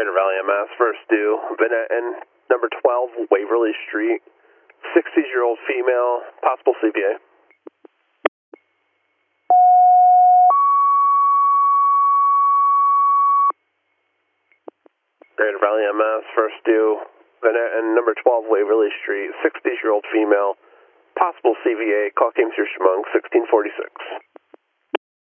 Greater Valley MS, first due, Benetton, number 12, Waverly Street, 60-year-old female, possible CVA. Greater Valley MS, first due, Benetton, number 12, Waverly Street, 60-year-old female, possible CVA, call came through Chemung, 1646.